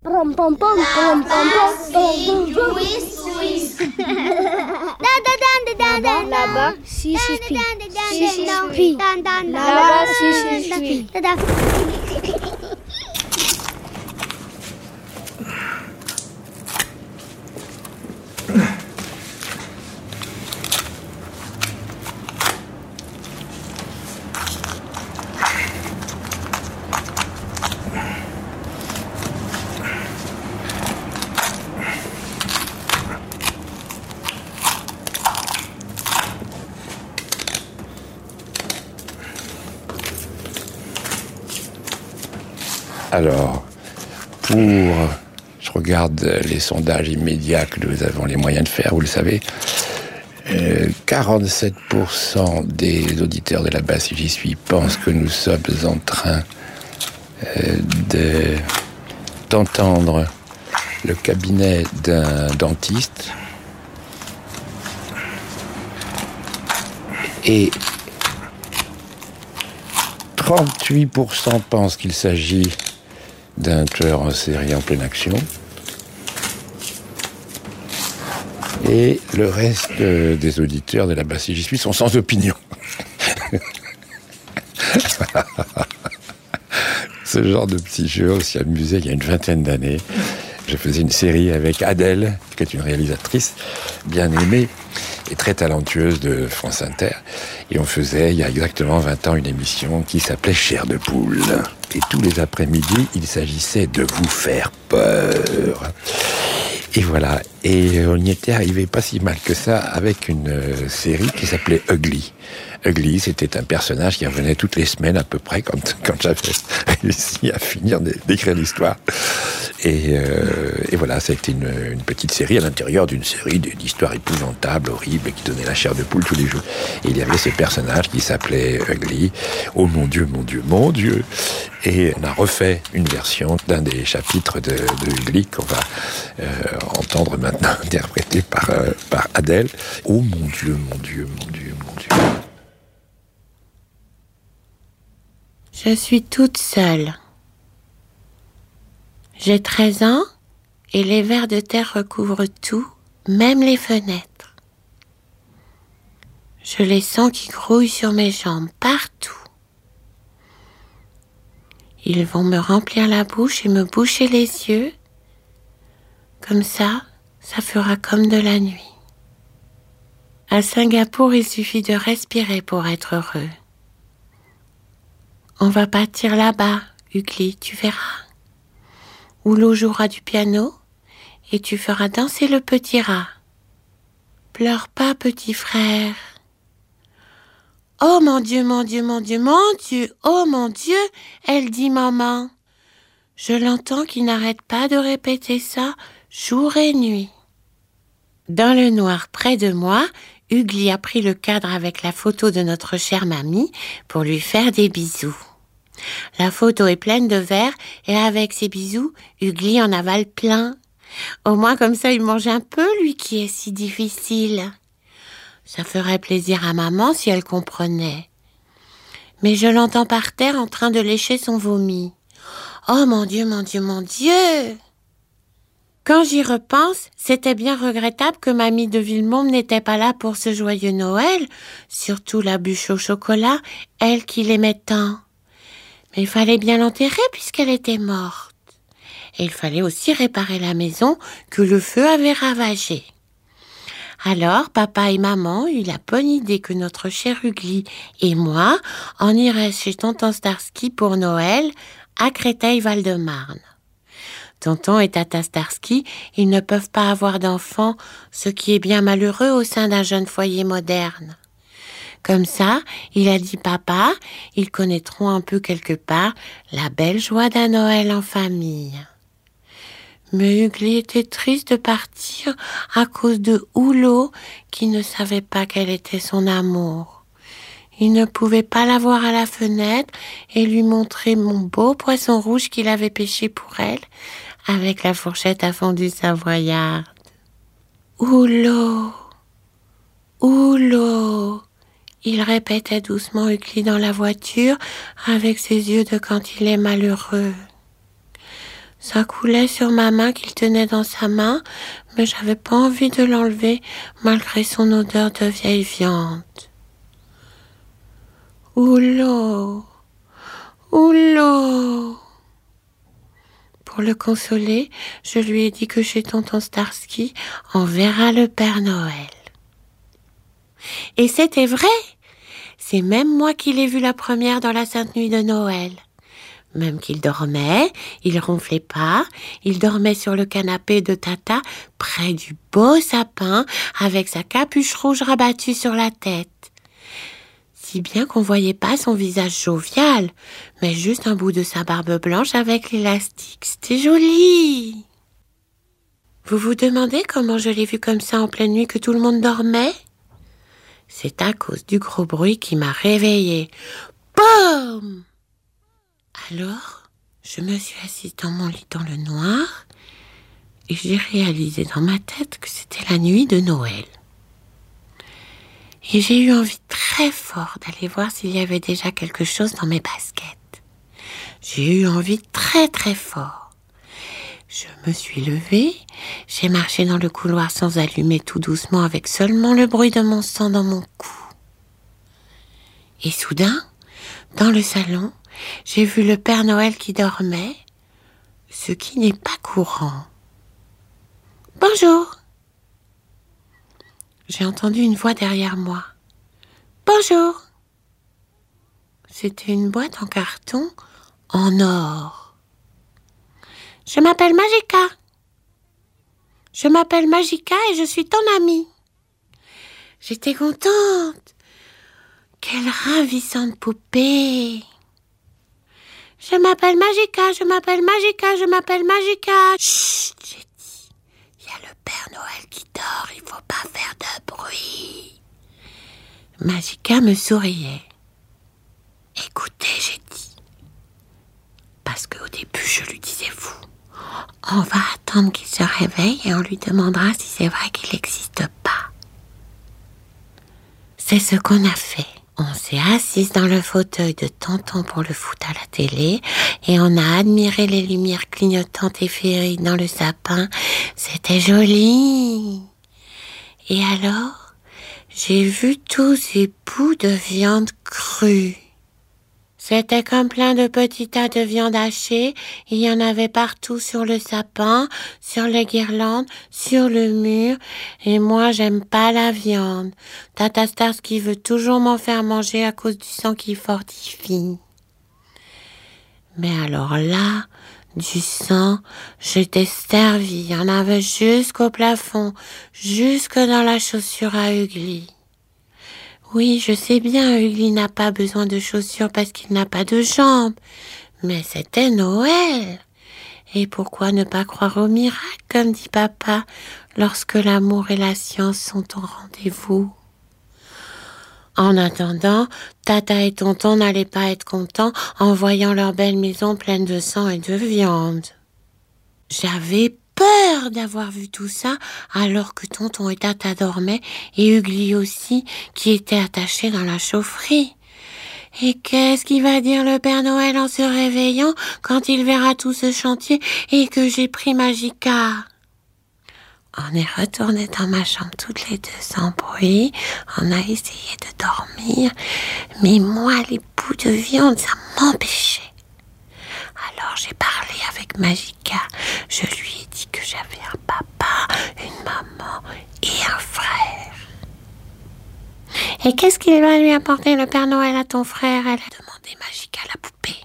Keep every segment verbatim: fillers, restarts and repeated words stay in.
Pom pom pom pom pom pom pom pom. Là-bas, si je suis. Si je suis. Là-bas, si je suis. Alors, pour... Je regarde les sondages immédiats que nous avons les moyens de faire, vous le savez. Euh, quarante-sept pour cent des auditeurs de là-bas, si j'y suis, pensent que nous sommes en train euh, de, d'entendre le cabinet d'un dentiste. Et trente-huit pour cent pensent qu'il s'agit d'un tueur en série en pleine action. Et le reste euh, des auditeurs de là-bas, si j'y suis, sont sans opinion. Ce genre de petit jeu, on s'y amusait il y a une vingtaine d'années. Je faisais une série avec Adèle, qui est une réalisatrice bien aimée et très talentueuse de France Inter. Et on faisait, il y a exactement vingt ans, une émission qui s'appelait Chair de poule. Et tous les après-midi, il s'agissait de vous faire peur. Et voilà. Et on y était arrivé pas si mal que ça avec une euh, série qui s'appelait Ugly. Ugly, c'était un personnage qui revenait toutes les semaines à peu près quand, quand j'avais réussi à finir d'écrire l'histoire. Et, euh, et voilà, c'était une, une petite série à l'intérieur d'une série d'histoires épouvantables, horribles, qui donnait la chair de poule tous les jours. Et il y avait ce personnage qui s'appelait Ugly. Oh mon Dieu, mon Dieu, mon Dieu. Et on a refait une version d'un des chapitres de, de Ugly qu'on va euh, entendre maintenant, interprété par, euh, par Adèle. Oh mon Dieu, mon Dieu, mon Dieu, mon Dieu. Je suis toute seule. J'ai treize ans et les vers de terre recouvrent tout, même les fenêtres. Je les sens qui grouillent sur mes jambes, partout. Ils vont me remplir la bouche et me boucher les yeux. Comme ça, ça fera comme de la nuit. À Singapour, il suffit de respirer pour être heureux. On va partir là-bas, Ugly, tu verras. Où l'eau jouera du piano et tu feras danser le petit rat. Pleure pas, petit frère. Oh mon Dieu, mon Dieu, mon Dieu, mon Dieu, oh mon Dieu, elle dit maman. Je l'entends qui n'arrête pas de répéter ça jour et nuit. Dans le noir près de moi, Ugly a pris le cadre avec la photo de notre chère mamie pour lui faire des bisous. La photo est pleine de verre et avec ses bisous, Ugly en avale plein. Au moins comme ça, il mange un peu, lui qui est si difficile. Ça ferait plaisir à maman si elle comprenait. Mais je l'entends par terre en train de lécher son vomi. Oh mon Dieu, mon Dieu, mon Dieu! Quand j'y repense, c'était bien regrettable que mamie de Villemomble n'était pas là pour ce joyeux Noël, surtout la bûche au chocolat, elle qui l'aimait tant. Mais il fallait bien l'enterrer puisqu'elle était morte. Et il fallait aussi réparer la maison que le feu avait ravagée. Alors, papa et maman eurent la bonne idée que notre cher Ugly et moi, on irait chez tonton Starsky pour Noël à Créteil-Val-de-Marne. Tonton et tata Starsky, ils ne peuvent pas avoir d'enfants, ce qui est bien malheureux au sein d'un jeune foyer moderne. Comme ça, il a dit papa, ils connaîtront un peu quelque part la belle joie d'un Noël en famille. Mais Ugly était triste de partir à cause de Hulot qui ne savait pas quel était son amour. Il ne pouvait pas la voir à la fenêtre et lui montrer mon beau poisson rouge qu'il avait pêché pour elle avec la fourchette à fondue savoyarde. Hulot, Hulot, il répétait doucement Ugly dans la voiture avec ses yeux de quand il est malheureux. Ça coulait sur ma main qu'il tenait dans sa main, mais j'avais pas envie de l'enlever malgré son odeur de vieille viande. Oulô, oulô. Pour le consoler, je lui ai dit que chez tonton Starsky, on verra le Père Noël. Et c'était vrai. C'est même moi qui l'ai vu la première dans la Sainte Nuit de Noël. Même qu'il dormait, il ronflait pas, il dormait sur le canapé de Tata, près du beau sapin, avec sa capuche rouge rabattue sur la tête. Si bien qu'on voyait pas son visage jovial, mais juste un bout de sa barbe blanche avec l'élastique. C'était joli. Vous vous demandez comment je l'ai vu comme ça en pleine nuit que tout le monde dormait? C'est à cause du gros bruit qui m'a réveillée. Boum! Alors, je me suis assise dans mon lit dans le noir et j'ai réalisé dans ma tête que c'était la nuit de Noël. Et j'ai eu envie très fort d'aller voir s'il y avait déjà quelque chose dans mes baskets. J'ai eu envie très très fort. Je me suis levée, j'ai marché dans le couloir sans allumer tout doucement avec seulement le bruit de mon sang dans mon cou. Et soudain, dans le salon, j'ai vu le Père Noël qui dormait, ce qui n'est pas courant. « Bonjour !» J'ai entendu une voix derrière moi. « Bonjour !» C'était une boîte en carton en or. « Je m'appelle Magica. Je m'appelle Magica et je suis ton amie. » J'étais contente. Quelle ravissante poupée. « Je m'appelle Magica, je m'appelle Magica, je m'appelle Magica. » Chut, j'ai dit. Il y a le Père Noël qui dort, il faut pas faire de bruit. Magica me souriait. Écoutez, j'ai dit. Parce qu'au début, je lui disais vous. On va attendre qu'il se réveille et on lui demandera si c'est vrai qu'il n'existe pas. C'est ce qu'on a fait. On s'est assise dans le fauteuil de tonton pour le foot à la télé et on a admiré les lumières clignotantes et féeriques dans le sapin. C'était joli. Et alors, j'ai vu tous ces bouts de viande crue. C'était comme plein de petits tas de viande hachée. Il y en avait partout sur le sapin, sur les guirlandes, sur le mur. Et moi, j'aime pas la viande. Tata Starsky veut toujours m'en faire manger à cause du sang qui fortifie. Mais alors là, du sang, j'étais servie. Il y en avait jusqu'au plafond, jusque dans la chaussure à Ugly. Oui, je sais bien, Ugly n'a pas besoin de chaussures parce qu'il n'a pas de jambes. Mais c'était Noël. Et pourquoi ne pas croire au miracle, comme dit papa, lorsque l'amour et la science sont au rendez-vous? En attendant, Tata et tonton n'allaient pas être contents en voyant leur belle maison pleine de sang et de viande. J'avais peur d'avoir vu tout ça alors que tonton et Tata dormaient et Ugly aussi qui était attaché dans la chaufferie. Et qu'est-ce qu'il va dire le Père Noël en se réveillant quand il verra tout ce chantier et que j'ai pris Magica? On est retourné dans ma chambre toutes les deux sans bruit. On a essayé de dormir, mais moi les bouts de viande ça m'empêchait. Alors j'ai parlé avec Magica. Je lui ai dit que j'avais un papa, une maman et un frère. Et qu'est-ce qu'il va lui apporter le Père Noël à ton frère? Elle a demandé Magica la poupée.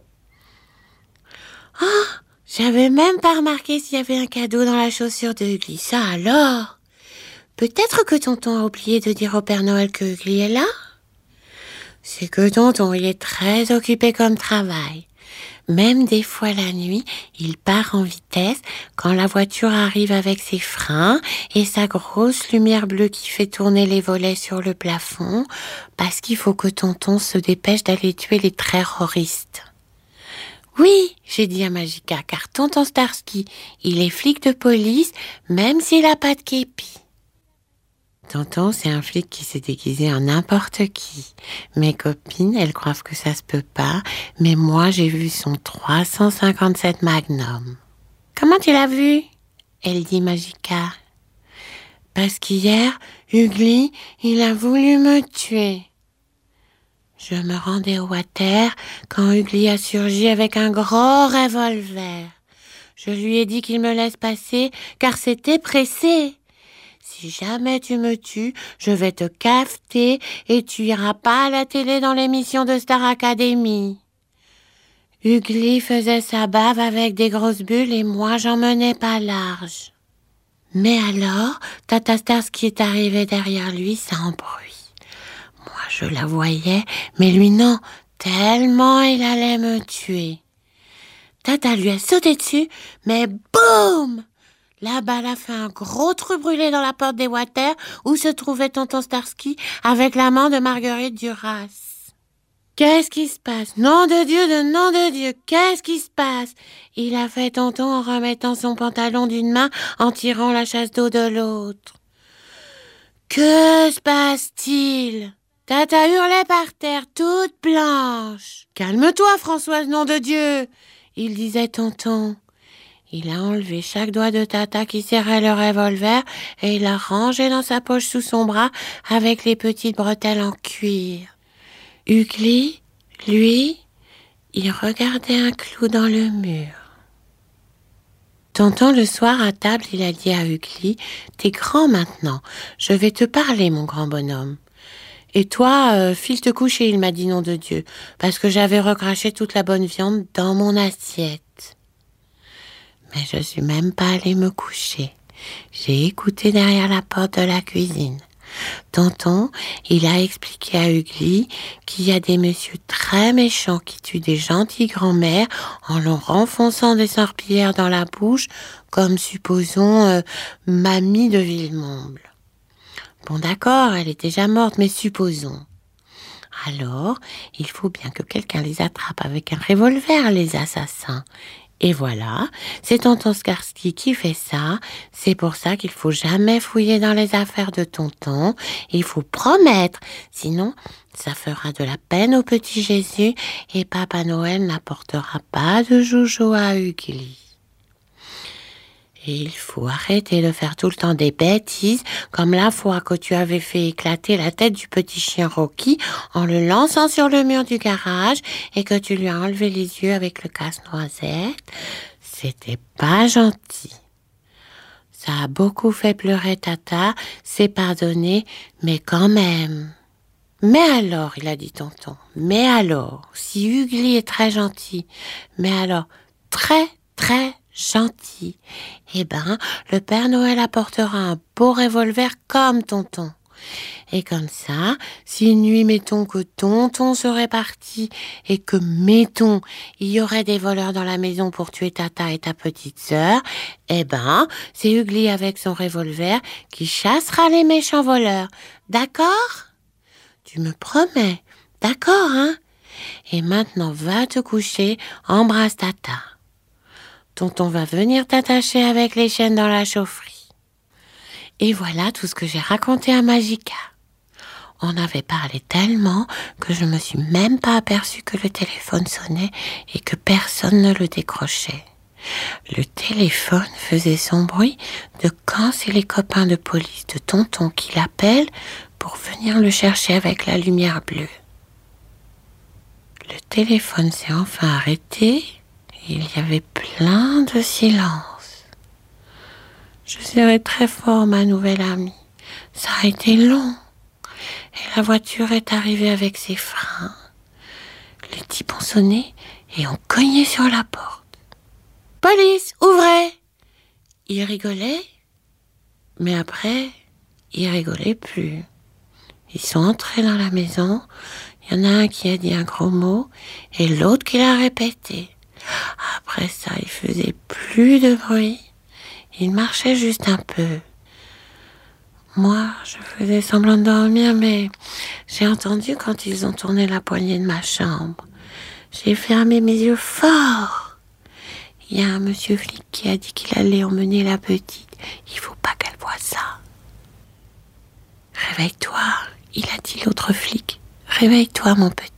Oh, j'avais même pas remarqué s'il y avait un cadeau dans la chaussure de Ugly. Ça alors? Peut-être que tonton a oublié de dire au Père Noël que Ugly est là? C'est que tonton, il est très occupé comme travail. Même des fois la nuit, il part en vitesse quand la voiture arrive avec ses freins et sa grosse lumière bleue qui fait tourner les volets sur le plafond parce qu'il faut que tonton se dépêche d'aller tuer les terroristes. Oui, j'ai dit à Magica, car tonton Starsky, il est flic de police même s'il n'a pas de képi. Tonton, c'est un flic qui s'est déguisé en n'importe qui. Mes copines, elles croient que ça se peut pas, mais moi, j'ai vu son trois cent cinquante-sept Magnum. Comment tu l'as vu? Elle dit Magica. Parce qu'hier, Ugly, il a voulu me tuer. Je me rendais au water quand Ugly a surgi avec un gros revolver. Je lui ai dit qu'il me laisse passer car c'était pressé. Si jamais tu me tues, je vais te cafeter et tu iras pas à la télé dans l'émission de Star Academy. Ugly faisait sa bave avec des grosses bulles et moi j'en menais pas large. Mais alors, Tata Starsky est arrivée derrière lui sans bruit. Moi je la voyais, mais lui non, tellement il allait me tuer. Tata lui a sauté dessus, mais boum! La balle a fait un gros trou brûlé dans la porte des Water où se trouvait tonton Starsky avec la main de Marguerite Duras. Qu'est-ce qui se passe? Nom de Dieu, de nom de Dieu, qu'est-ce qui se passe? Il a fait tonton en remettant son pantalon d'une main, en tirant la chasse d'eau de l'autre. Que se passe-t-il? Tata hurlait par terre, toute blanche. Calme-toi, Françoise, nom de Dieu, il disait tonton. Il a enlevé chaque doigt de Tata qui serrait le revolver et il l'a rangé dans sa poche sous son bras avec les petites bretelles en cuir. Ugly, lui, il regardait un clou dans le mur. Tonton, le soir à table, il a dit à Ugly, « T'es grand maintenant, je vais te parler, mon grand bonhomme. » Et toi, euh, file te coucher, il m'a dit nom de Dieu, parce que j'avais recraché toute la bonne viande dans mon assiette. Mais je suis même pas allée me coucher. J'ai écouté derrière la porte de la cuisine. Tonton, il a expliqué à Ugly qu'il y a des messieurs très méchants qui tuent des gentilles grand-mères en leur enfonçant des sorpillères dans la bouche, comme supposons euh, Mamie de Villemomble. Bon d'accord, elle est déjà morte, mais supposons. Alors, il faut bien que quelqu'un les attrape avec un revolver, les assassins. Et voilà, c'est tonton Starsky qui fait ça. C'est pour ça qu'il faut jamais fouiller dans les affaires de tonton. Il faut promettre, sinon ça fera de la peine au petit Jésus et Papa Noël n'apportera pas de joujou à Ugly. Et il faut arrêter de faire tout le temps des bêtises, comme la fois que tu avais fait éclater la tête du petit chien Rocky en le lançant sur le mur du garage et que tu lui as enlevé les yeux avec le casse-noisette. C'était pas gentil. Ça a beaucoup fait pleurer Tata, c'est pardonné, mais quand même. Mais alors, il a dit tonton, mais alors, si Ugly est très gentil, mais alors, très, très gentil, eh ben, le Père Noël apportera un beau revolver comme tonton. Et comme ça, si une nuit, mettons que tonton serait parti et que, mettons, il y aurait des voleurs dans la maison pour tuer Tata et ta petite sœur, eh ben, c'est Ugly avec son revolver qui chassera les méchants voleurs. D'accord? Tu me promets, d'accord, hein? Et maintenant, va te coucher, embrasse Tata. Tonton va venir t'attacher avec les chaînes dans la chaufferie. Et voilà tout ce que j'ai raconté à Magica. On avait parlé tellement que je me suis même pas aperçue que le téléphone sonnait et que personne ne le décrochait. Le téléphone faisait son bruit de quand c'est les copains de police de tonton qui l'appellent pour venir le chercher avec la lumière bleue. Le téléphone s'est enfin arrêté. Il y avait plein de silence. Je serrais très fort ma nouvelle amie. Ça a été long. Et la voiture est arrivée avec ses freins. Les types ont sonné et ont cogné sur la porte. « Police, ouvrez !» Ils rigolaient, mais après, ils rigolaient plus. Ils sont entrés dans la maison. Il y en a un qui a dit un gros mot et l'autre qui l'a répété. Après ça, il faisait plus de bruit. Il marchait juste un peu. Moi, je faisais semblant de dormir, mais j'ai entendu quand ils ont tourné la poignée de ma chambre. J'ai fermé mes yeux fort. Il y a un monsieur flic qui a dit qu'il allait emmener la petite. Il faut pas qu'elle voie ça. Réveille-toi, il a dit l'autre flic. Réveille-toi, mon petit.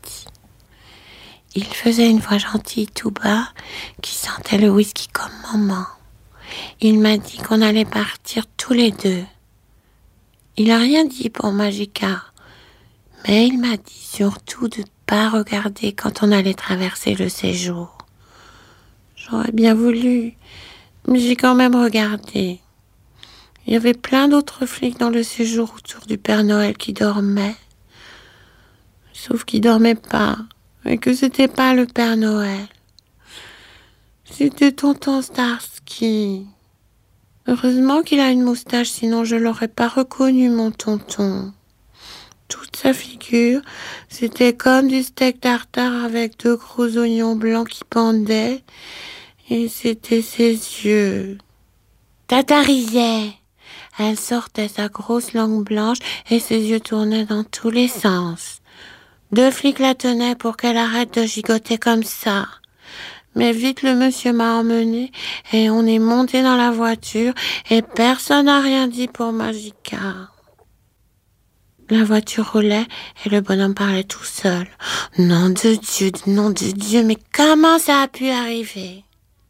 Il faisait une voix gentille tout bas qui sentait le whisky comme maman. il m'a dit qu'on allait partir tous les deux. Il n'a rien dit pour Magica, mais il m'a dit surtout de ne pas regarder quand on allait traverser le séjour. J'aurais bien voulu, mais j'ai quand même regardé. Il y avait plein d'autres flics dans le séjour autour du Père Noël qui dormaient. Sauf qu'il dormait pas, et que c'était pas le Père Noël. C'était tonton Starsky. Heureusement qu'il a une moustache, sinon je l'aurais pas reconnu, mon tonton. Toute sa figure, c'était comme du steak tartare avec deux gros oignons blancs qui pendaient, et c'était ses yeux. Tatarisait. Elle sortait sa grosse langue blanche et ses yeux tournaient dans tous les sens. Deux flics la tenaient pour qu'elle arrête de gigoter comme ça. Mais vite le monsieur m'a emmenée et on est monté dans la voiture et personne n'a rien dit pour Magica. La voiture roulait et le bonhomme parlait tout seul. Nom de Dieu, nom de Dieu, mais comment ça a pu arriver?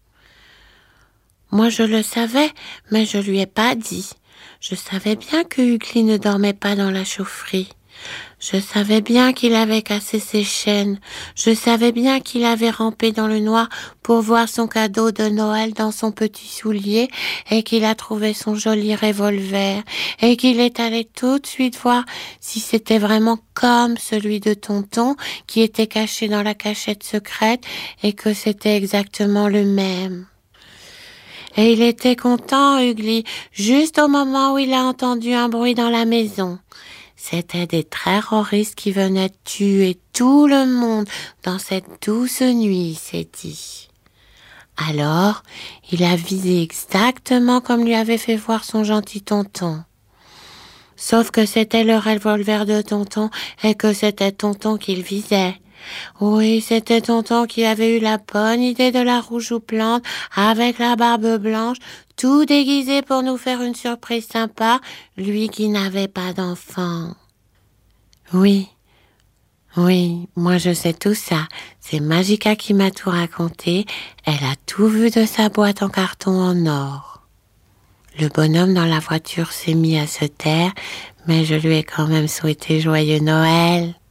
Moi je le savais, mais je lui ai pas dit. Je savais bien que Ugly ne dormait pas dans la chaufferie. Je savais bien qu'il avait cassé ses chaînes. Je savais bien qu'il avait rampé dans le noir pour voir son cadeau de Noël dans son petit soulier et qu'il a trouvé son joli revolver et qu'il est allé tout de suite voir si c'était vraiment comme celui de tonton qui était caché dans la cachette secrète et que c'était exactement le même. Et il était content, Ugly, juste au moment où il a entendu un bruit dans la maison. C'était des terroristes qui venaient tuer tout le monde dans cette douce nuit, il s'est dit. Alors, il a visé exactement comme lui avait fait voir son gentil tonton. Sauf que c'était le revolver de tonton et que c'était tonton qu'il visait. Oui, c'était tonton qui avait eu la bonne idée de la rouge ou plante avec la barbe blanche, tout déguisé pour nous faire une surprise sympa, lui qui n'avait pas d'enfant. Oui, oui, moi je sais tout ça. C'est Magica qui m'a tout raconté. Elle a tout vu de sa boîte en carton en or. Le bonhomme dans la voiture s'est mis à se taire, mais je lui ai quand même souhaité joyeux Noël.